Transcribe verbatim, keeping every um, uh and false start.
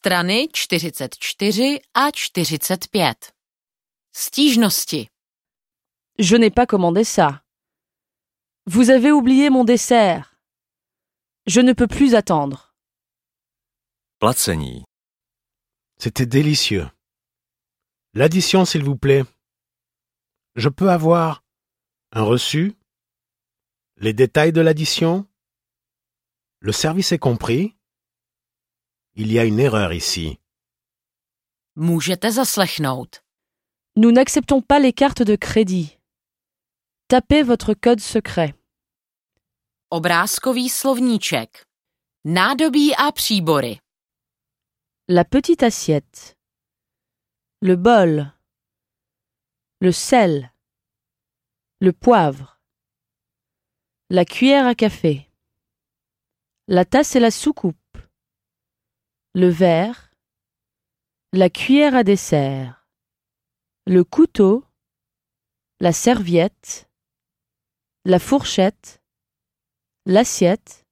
Strany čtyřicet čtyři a čtyřicet pět. Stížnosti. Je n'ai pas commandé ça. Vous avez oublié mon dessert. Je ne peux plus attendre. Placení. C'était délicieux. L'addition, s'il vous plaît. Je peux avoir un reçu, les détails de l'addition. Le service est compris. Il y a une erreur ici. Můžete zaslechnout. Nous n'acceptons pas les cartes de crédit. Tapez votre code secret. Obrázkový slovníček. Nádobí a příbory. La petite assiette. Le bol. Le sel. Le poivre. La cuillère à café. La tasse et la soucoupe. Le verre. La cuillère à dessert. Le couteau. La serviette. La fourchette. L'assiette.